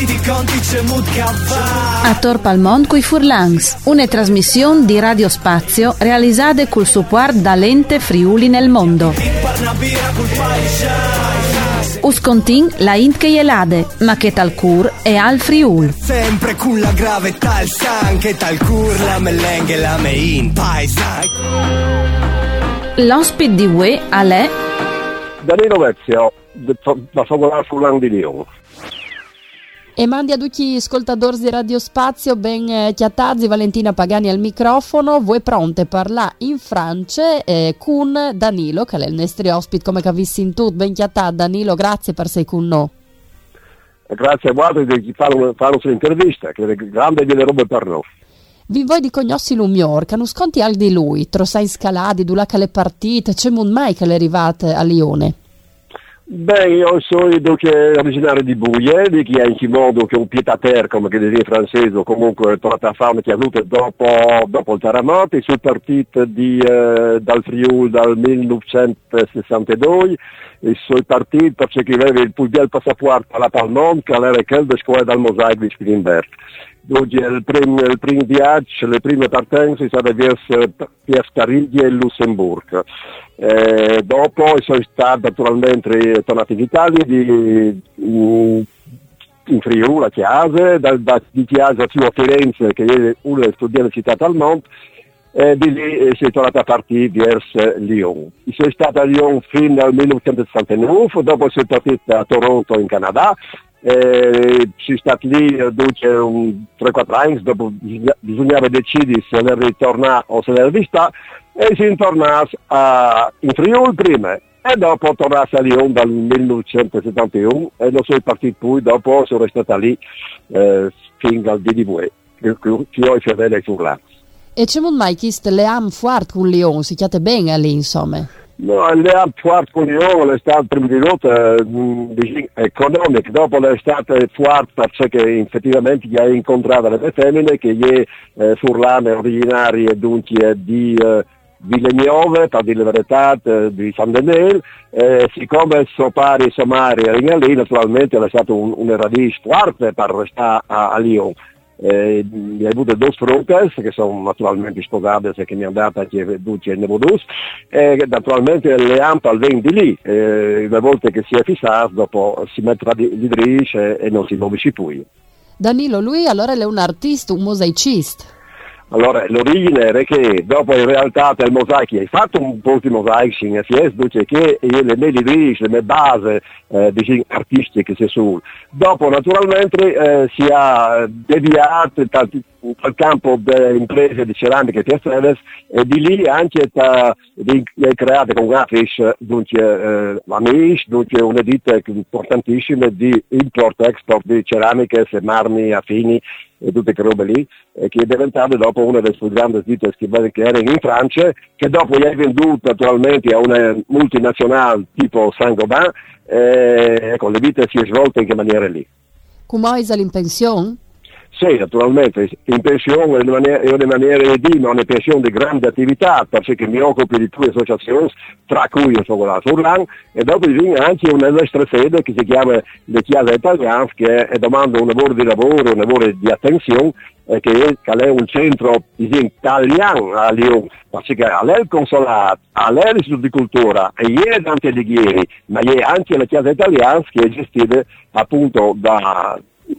A Tor Palmont coi Furlans, una trasmissione di Radio Spazio realizzata col supporto dall'ente Friuli nel mondo. Uscontin la int che jelade, ma che tal cur e al Friul. Sempre con la gravità il san, che tal cur la melenghe la mein paesan. L'ospite di UE è Danilo Vezio, da Fogolar Furlan di Lyon. E mandi a tutti gli ascoltatori di Radio Spazio ben chiatazzi, Valentina Pagani al microfono. Voi pronte a parlare in Francia con Danilo, che è il nostro ospite, come capissi in tutto. Ben chiatazzi Danilo, grazie per sei con noi. Grazie a voi di fare un'intervista, che è grande delle robe per noi. Vi voi di cognosci l'umior, che non sconti al di lui, trossa in scaladi, dulaca le partite, c'è un mai che le arrivate a Lione? Beh, io sono originario di Bouille, di chi è in che modo che un pied-à-terre, come che dire francese, o comunque tornata a fare che ha avuto dopo il terremoto, sono partito dal Friuli dal 1962, e sono partito perché avevo il più bel passaporto alla Palmont, che era quel di scuola dal Mosaico di Spilimberg. Oggi il primo viaggio, le prime partenze sono verso Piascariglia e Lussemburgo. Dopo sono stato naturalmente tornato in Italia, in Friuli a Chiase, di Chiase a Firenze, che è una delle studiate città al mondo, e di lì sono tornato a partire verso Lyon. Sono stato a Lyon fino al 1969, dopo sono partito a Toronto in Canada. Sono stato lì 3-4 anni, dopo bisognava decidere se ne ritornare o se ne rivista, e si tornato in Friuli prima e dopo tornato a Lyon dal 1971 e non sono partito poi, dopo sono restato lì fino al DDV, che ho fedele ai Furlans. E c'è mai chiesto le am fuart con Lyon, si chiate bene lì insomma? No, le fuart con Lyon è stato prima di tutto economico, dopo l'estate fuart perché effettivamente gli hai incontrato le femmine che gli furlane originarie dunque di Villeneuve, per dire la verità, di Saint-Denis, siccome suo pari e sua madre erano lì, naturalmente è stato una radice forte per restare a Lyon. Ho avuto due frutes che sono naturalmente sposate e che mi hanno dato anche Duce e Nevodus, e naturalmente le ampal vengono di lì, una volta che si è fissato dopo si metterà di drisce e non si muove più. Danilo, lui allora è un artista, un mosaicista. Allora, l'origine era che dopo in realtà il mosaico hai fatto un po' di mosaici in FS, dice che le mie basi artistiche si sono. Dopo naturalmente si è deviato dal campo delle imprese di ceramica e piastrelle e di lì anche create con Grafisch Amish, dunque una ditta importantissima di import-export di ceramiche, marmi, affini e tutte quelle robe lì, che è diventata dopo una delle più grandi ditte che erano in Francia, che dopo gli è venduta naturalmente a una multinazionale tipo Saint-Gobain, ecco, le vite si è svolte in che maniera lì. Come è in pensione? Sì, naturalmente, in pensione è una maniera di ma una pensione di grande attività, perché mi occupo di due associazioni, tra cui io sono la Furlan, e dopo viene anche una nostra sede che si chiama le Chiese Italiane, che domanda un lavoro di attenzione, che è un centro italiano a Lyon, perché è il consolato, è l'Istituto di Cultura, e è Dante Alighieri, ma è anche la Chiesa Italiana che è gestita appunto da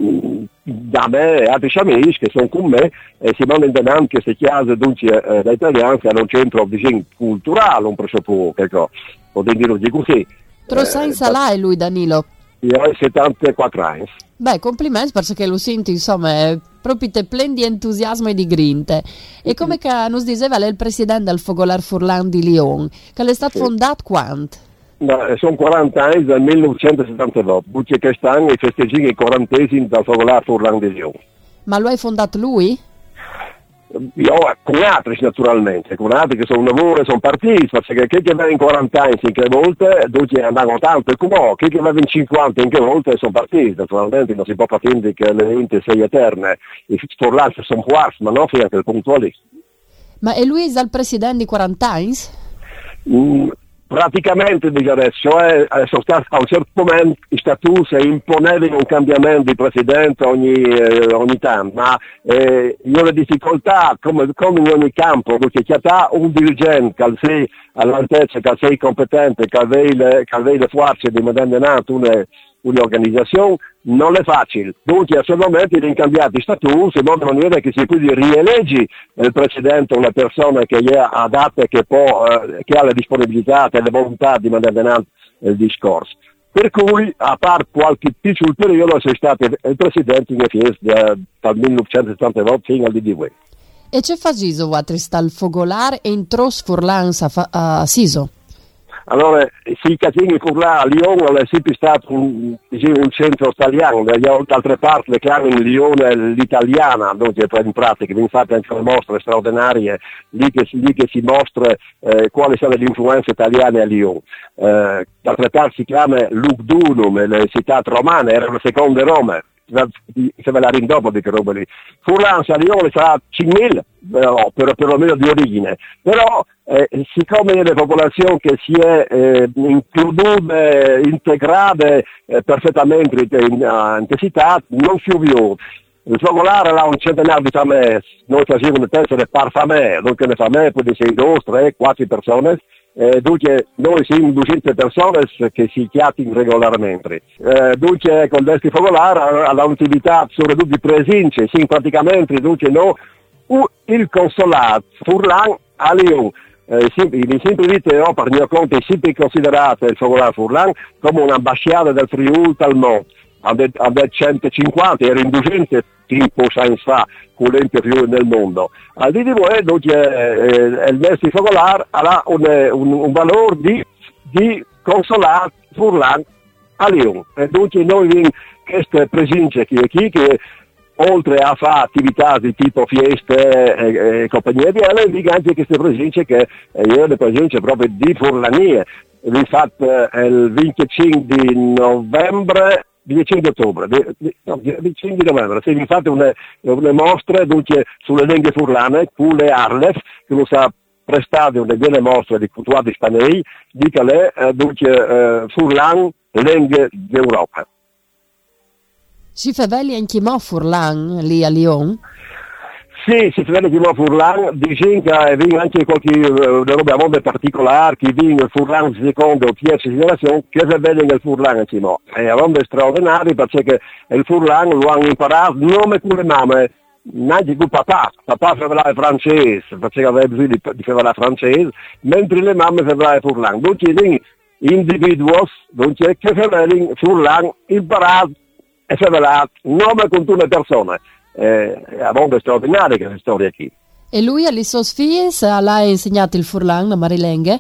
me e altri amici che sono con me e si vanno in denaro che queste chiese da italiani hanno un centro di culturale un po', ecco, potrei dirlo così. Trossa in salà è lui Danilo? Io ho 74 anni. Beh, complimenti perché lo sento, insomma, è proprio pieno di entusiasmo e di grinte. E come che nos diceva lei il presidente del Fogolar Furlan di Lyon, che è stato fondato quando? No, sono 40 anni dal 1979, perché quest'anno festeggiamo i 40esimi dal Fogolar Furlan di Lyon. Ma lo hai fondato lui? Io con altri naturalmente, con altri che sono lavoro e sono partiti, perché chi che aveva in 40 anni in che volte, tutti andavano tanto e come chi che aveva in 50 in che volte sono partiti, naturalmente non si può pretendere che le vite siano eterne, i Furlan sono quarti, ma non fino a quel punto lì. Ma è lui il presidente di 40 anni? praticamente dice adesso, sono stati, a un certo momento i status imponevano un cambiamento di presidente ogni tanto, ma io ho le difficoltà, come in ogni campo, perché chi ha un dirigente che sia all'altezza, che sia competente, che aveva le forze di mandare un'organizzazione, non è facile. Dunque a questo momento sono cambiati i statuti in modo maniera che si quindi rieleggi il presidente una persona che è adatta e che ha la disponibilità e la volontà di mandare avanti il discorso. Per cui, a parte qualche piccolo periodo, sei stato il presidente in FIES dal 1979 fino al DDW. E c'è Fasiso, Watristal Fogolar e in Tros Furlans a Siso? Allora, sì, Catini Furlan a Lione è sempre stato un centro italiano, da altre parti le chiamano Lione l'italiana, dunque in pratica, viene fatte anche le mostre straordinarie, lì che si mostra quali sono le influenze italiane a Lione. D'altre parti si chiama Lugdunum, le città romane, erano le seconde Rome. Se ve la rindopo di che roba lì. Furlan a Lione sarà 5.000, perlomeno di origine, però siccome le popolazioni che si è integrate perfettamente in città, non più vivo. Il Fogolare ha un centenario di famiglie, noi facciamo una testa di par famiglie, dunque le famiglie poi di 6, 2, 3, 4 persone. Dunque noi siamo 200 persone che si chiamano regolarmente. Dunque con il Fogolare ha un'attività soprattutto di presenza, sì, praticamente dunque no, il consolato Furlan a Lione. In sempre vite per mio conto è sempre considerato il Fogolare Furlan come un'ambasciata del Friuli al mondo. A 150 era in 200 tempo anni fa con l'ente Friuli nel mondo. Al DDW dunque il nostro Fogolare ha un valore di consolato Furlan a Lione. E dunque noi abbiamo queste presenze che oltre a fare attività di tipo fieste e compagnie di ele, dico anche queste presenze che io le presenze proprio di Furlanie. Infatti il 25 di novembre, 25 di ottobre, 25 di novembre, sì, infatti una mostra dunque sulle lingue furlane, con le Arlef, che lo sa prestare una bella mostra di cultura di Spanei, di che le dunque Furlan, lingue d'Europa. Si fa belli anche mo Furlan lì a Lione? Sì, si vede che mo Furlan, dice che viene anche qualche roba molto particolare, che viene il Furlan secondo o terza generazione, che si vede nel Furlan anche mo. È una roba straordinaria perché il Furlan lo hanno imparato non con le mamme, neanche con papà parlava francese, perché aveva bisogno di parlare francese, mentre le mamme parlavano Furlan. Dunque, individui, dunque, che si vede Furlan imparato e si vede non con tutte le persone. È una bomba straordinaria questa storia qui. E lui alle sue figlie l'ha insegnato il Furlan a Marilenghe?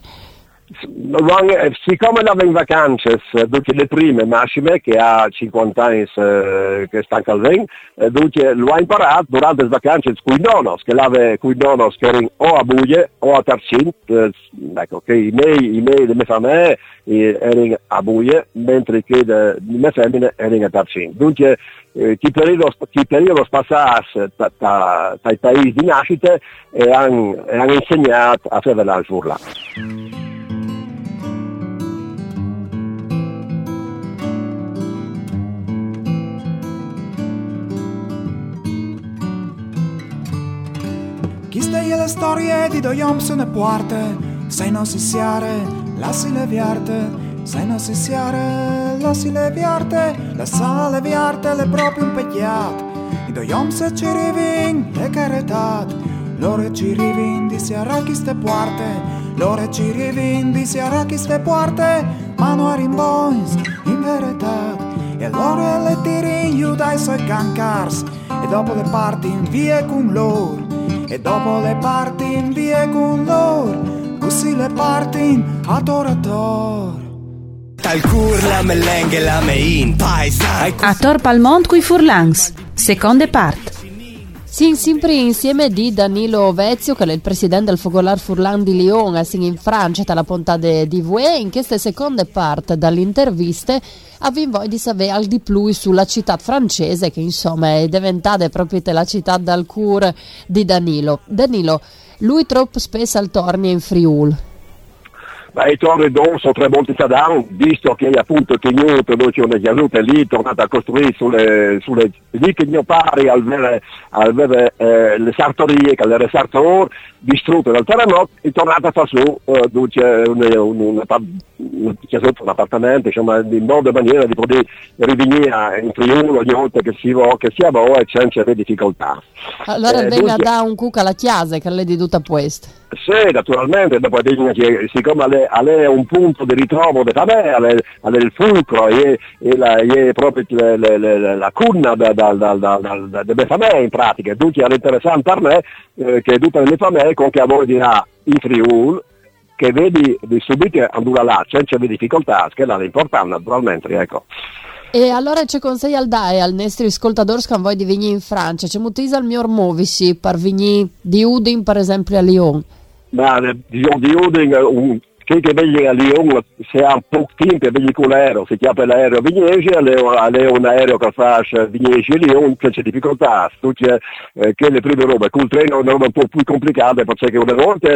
Siccome andava in vacanze, dunque le prime massime che ha 50 anni che sta a Calvin, dunque lo ha imparato durante le vacanze con i nonos, che erano o a Buglie o a Tarcin, ecco, che i miei le mie famiglie erano a Buglie, mentre che le mie femmine erano a Tarcin. Dunque chi periodo spassasse dai paesi di nascita e hanno insegnato a fare il Furlan. Queste è la storia di due Jompson e Puarte, se non si siare, lassi leviarte, se non si siare, lassi leviarte, la sa leviarte le proprio impegnate, i due Jompson ci rivin, le caretate, loro ci rivin di si arachiste Puarte, loro ci rivin di si arachiste Puarte, ma non rimboins, in verità, e allora le tiri in giù dai suoi cancars, e dopo le parti in via con loro. E dopo le parti in via con loro, così le parti a tor. Tal cur la melenghe la mein paisa. A Tor Palmont coi Furlans, seconde part. Sin sempre insieme di Danilo Ovezio, che è il presidente del Fogolar Furlan di Lione, in Francia, dalla puntata di Vue. In queste seconde parte dall'interviste abbiamo voglia di sapere al di più sulla città francese, che insomma è diventata proprio la città dal cur di Danilo. Danilo, lui troppo spesso al torni in Friuli. Ma i torri d'On sono 3 volte down, visto che appunto tenuto dove c'è una giaduta lì, tornata a costruire sulle lì che mio pari al avere le sartorie, che le sartor distrutte dal terremoto, è tornata a far su, dove c'è un appartamento, insomma, in modo e maniera di poter rivenire in Friuli ogni volta che si va e senza difficoltà. Allora venga da un cucca alla chiesa che le di tutta questa. Sì, naturalmente, dopo siccome è un punto di ritrovo di famiglia, è il fulcro, è proprio la cunna delle famiglie in pratica, dunque è interessante per me che tutte le famiglie con che a voi dirà in Friuli, che vedi di subito andare là, senza difficoltà, che è l'importante naturalmente, ecco. E allora ci consiglia al DAE, al nostro ascoltatore che voi di venire in Francia, c'è moltissimo il mio muovisi per venire di Udine per esempio a Lyon. Ma di Udine, che vedi a Lyon, se ha poco tempo, vedi con l'aereo, si chiama l'aereo Vignesi, è un aereo che fa Vignesi e Lyon, che c'è difficoltà, che le prime robe, col treno è una roba un po' più complicata, perché una volta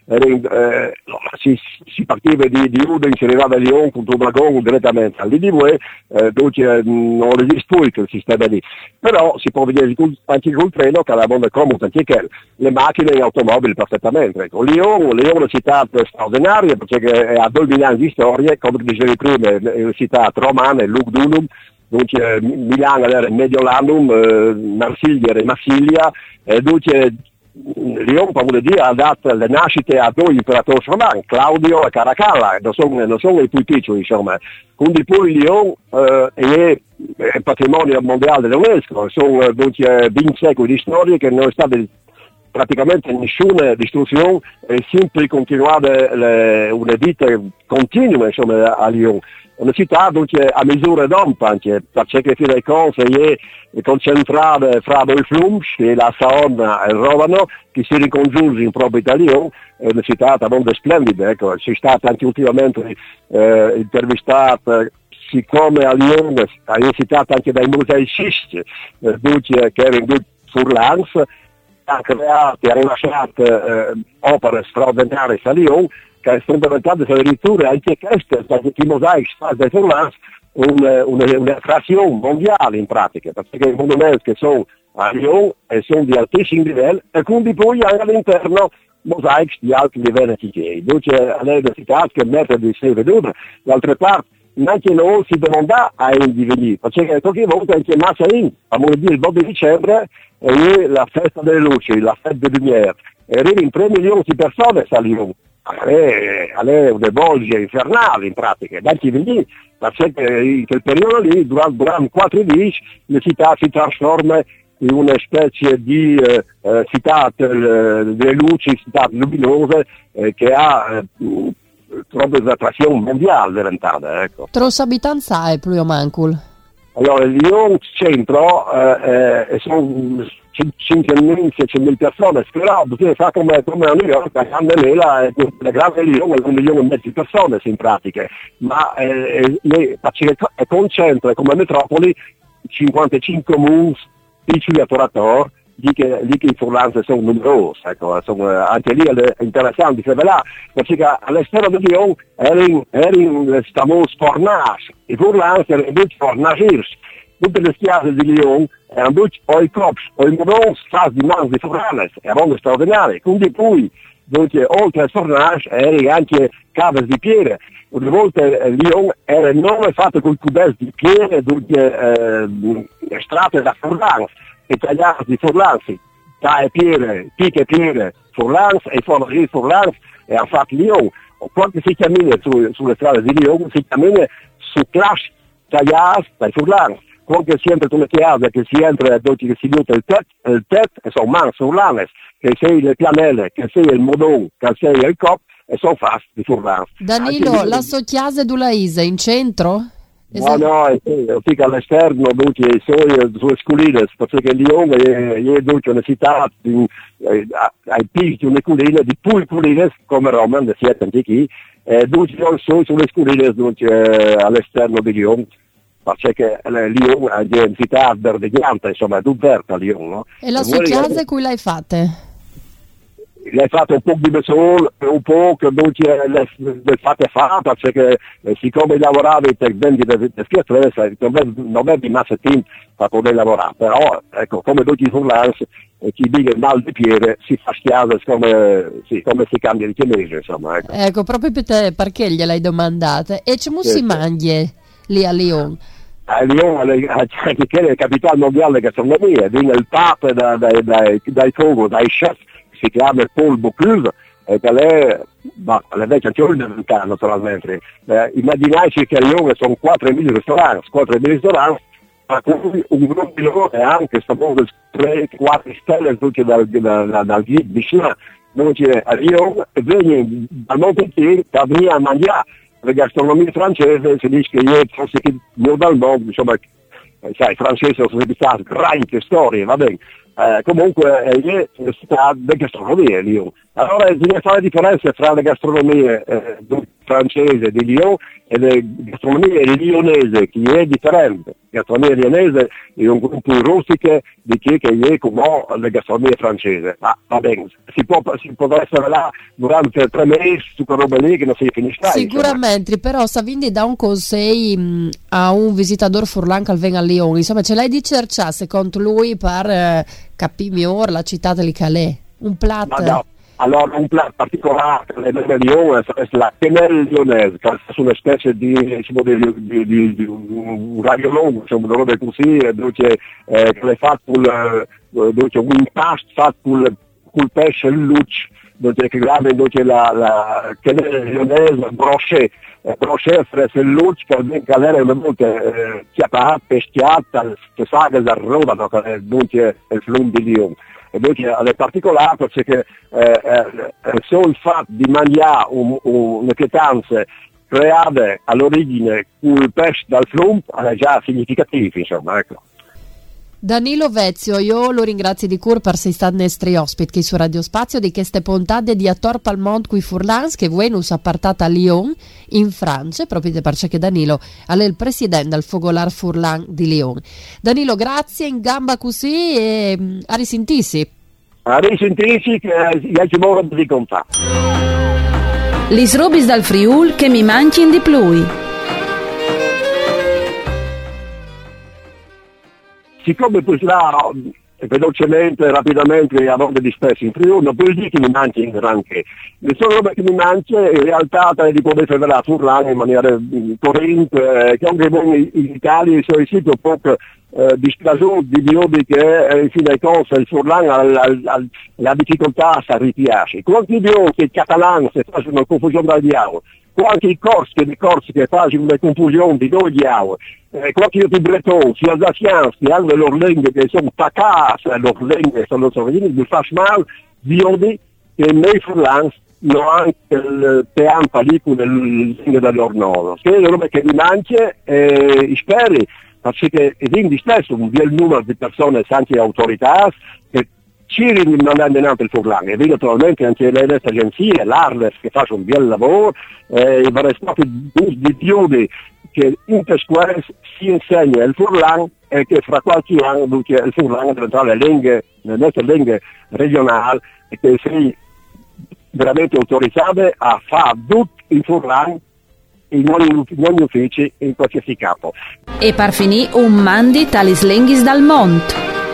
si partiva di Udine, si arrivava a Lyon con un vagone direttamente all'IDV, dove non esiste più quel sistema lì. Però si può vedere anche col treno, che è la mondo comodo, anche che le macchine e le automobili perfettamente. Ecco. Lyon è una città straordinaria, perché ha 2000 anni di storia, come dicevi prima, è una città romana, è Lugdunum, dunque Milano era Mediolanum, Marsiglia era Marsiglia, dunque Lyon, come vuol dire, ha dato le nascite a 2 imperatori romani, Claudio e Caracalla, non sono i più piccoli, insomma. Quindi poi Lyon è patrimonio mondiale dell'UNESCO, sono dunque 20 secoli di storia che non è stata praticamente nessuna distruzione e sempre continuare una vita continua, insomma, a Lyon. Una città dunque a misura d'uomo anche, perché fino ai conti è concentrata fra 2 fiumi, che è la Saona e il Rovano, che si ricongiungono proprio a Lyon, è una città molto splendida, ecco, c'è stata anche ultimamente intervistata, siccome a Lyon ha citato anche dai musicisti, dunque, che erano in Furlans, ha creato e ha rilasciato opere straordinarie a Lyon, che sono diventate addirittura anche queste, perché i mosaici di Furlans, un'attrazione mondiale in pratica, perché i monumenti che sono a Lyon e sono di altissimo livello, e quindi poi anche all'interno mosaici di alti livelli antichi. Dunque, è una città che mette di sé veduta, d'altra parte, neanche noi si domanda a individui, perché qualche volta anche Massain, a dire il 2 di dicembre, è la festa delle luci, la festa delle lumiere, e arrivano 3 milioni di persone a Lyon. È una voglia infernale in pratica, anche lì, perché in quel periodo lì, durante 4 giorni, la città si trasforma in una specie di città delle luci, città luminose, che ha proprio l'attrazione mondiale diventata, ecco. Tros abitanti è più o mancul? Allora, Lyon centro sono 5.000 persone, però bisogna fare come a New York, la grande Lyon è 1,5 milioni di persone in pratica, ma concentra come metropoli 55 comuni piccoli attoratori, lì che i Furlans sono numerosi, ecco, anche lì è interessante, perché all'esterno di Lyon erano stamos fornage, i Furlans erano fornagiers. Tutte le chiese di Lyon erano o i cops o i monons fasi di mano di Furlans, erano straordinari, quindi poi oltre al fornage erano anche cave di pietra. Una volta Lyon era non fatto con cubes di pietra, estratte da Furlans, e tagliate di Furlans, picche pietre Furlans e fornagieri Furlans, e hanno fatto Lyon. Quando si cammina sulle strade di Lyon, si cammina su classi tagliate dai Furlans. Quando si entra in una chiesa, che si entra dove si nota il tet, e sono mani Furlanes, che sei le pianelle, che sei il modon, che sei il cop, e sono fatti di Furlans. Danilo, la sua chiesa d'Ulaise in centro? No, è all'esterno, dunque, sulle scoline, perché Lyon è dunque una città ai picchi di una collina, di pure colline, come Roma, le siete antichi, dunque sono sulle scoline, dunque, all'esterno di Lyon. Perché Lyon è una città verdeggiante, insomma, è tutta verta Lyon, no? E la sua chiesa cui l'hai fatta? l'hai fatto un po' di besol, un po' che non le fate fare, perché siccome lavoravi per vendere le schiaffette, non avevi massa tempo per poter lavorare, però ecco, come tutti i freelance, chi dice mal di piede si fa schiave come si cambia di chiamese, insomma. Ecco, proprio per te, perché gliel'hai domandate? E c'è si mangia lì a Lyon? A Lyon, che è la capitale mondiale della gastronomia, viene il pape dai fogo, dai chef, si chiama Paul Bocuse, e che le vecchie anche diventare naturalmente. Immaginate che a Lyon sono 4.000 ristoranti, tra cui un gruppo di loro è anche stato 3-4 stelle tutte dal guide Michelin, dove a Lyon viene dal mondo intero per venire a mangiare. La gastronomia francese si dice che forse che dal mondo, insomma, sai, i francesi sono sempre stati grandi storie, va bene. Comunque è stata la gastronomia Lyon. Allora bisogna fare la differenza tra le gastronomie francese di Lyon e le gastronomie lyonese, che è differente. La gastronomia lyonese è un gruppo rustico di chi che è come le gastronomie francese. Ma va bene, si può essere là durante 3 mesi su quella roba lì che non si finisce. Sicuramente, insomma. Però Savindi dà un consiglio a un visitatore furlan che viene a Lyon, insomma ce l'hai di cercare secondo lui per capire meglio la città di Calais, un piatto. No. Allora, un piatto particolare nel Lyon è la quenelle lyonnaise, che è una specie di un raviolone, insomma, una roba così, dove è fatto un impasto fatto col pesce in luce, dove la quenelle lyonnaise brochet fresca in luce, che è una volta chiapata, peschiata, che sa che si arroda, dove è il flum di Lyon. E poi è particolare perché solo il fatto di mangiare una pietanza creata all'origine con il pesce dal flum è già significativo, insomma, ecco. Danilo Vezio, io lo ringrazio di cuore per essere stato nostri ospiti qui su Radio Spazio di queste puntate di Attor Palmont qui Furlans che voi non appartate a Lyon in Francia, proprio perché Danilo è il presidente del Fogolar Furlan di Lyon. Danilo, grazie, in gamba così e a risentirsi. A risentirsi che ci muovo di contatto. Lis robis dal Friul che mi mancin di plui. Siccome poi là velocemente, rapidamente a volte dispersi in Friuli, non puoi dire che mi mangi in granché. Le sole robe che mi mangi in realtà di poter fare la Furlan in maniera corrente, che anche voi in Italia sono siti un po' distraso di biodi che in fine ai conti il Furlan la difficoltà a ripiace. Quanti biodi che i catalani si fanno una confusione dal diavolo, quanti i corsi che fanno una confusione di due diavoli. Quanti i bretoni, gli alsaciani, che hanno le loro lingue che sono pacate, le loro lingue sono sorvegini, mi fa male, biodi che nei Furlans non hanno il teampa lì con le lingue del loro nord. Che è una roba che mi mangia e spero, perché quindi stesso un bel numero di persone, anche autorità, che ci rimandano il Furlan. E vedo naturalmente anche le agenzie, l'Arles, che fanno un bel lavoro, i vari stati di biodi che in scuole si insegna il Furlan e che fra qualche anno il Furlan diventerà le nostre lingue regionali e che si veramente autorizzate a fare tutto il Furlan in ogni ufficio, in qualsiasi capo. E per finire un mandi talis lenghis dal Mont.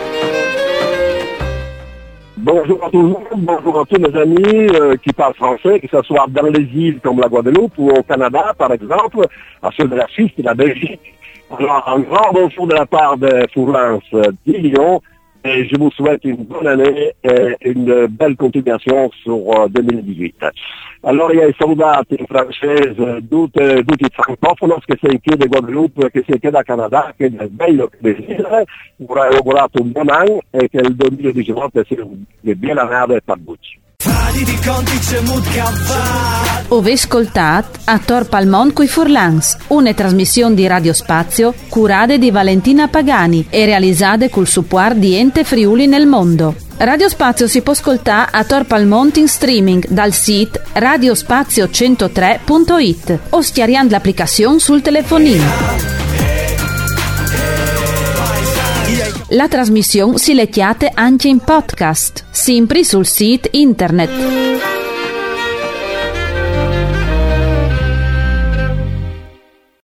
Bonjour à tout le monde, bonjour à tous mes amis qui parlent français, que ce soit dans les îles comme la Guadeloupe ou au Canada, par exemple, à ceux de la Suisse et de la Belgique. Alors, un grand bonjour de la part de Furlans de Lyon et je vous souhaite une bonne année et une belle continuation sur 2018. Allora, io salutate in francese tutti i francofoni che si chiede a Guadeloupe, che si chiede a Canada, che è bello che desidera, vorrei augurato un buon anno e che il 2019 sia una bella nave per tutti. Ove ascoltat a Tor Palmont coi Furlans, una trasmissione di Radio Spazio curate di Valentina Pagani e realizzate col supporto di Ente Friuli nel mondo. Radio Spazio si può ascoltare a Tor Palmont in streaming dal sito radiospazio103.it o schiariando l'applicazione sul telefonino. La trasmissione si lettiate anche in podcast, sempre sul sito internet.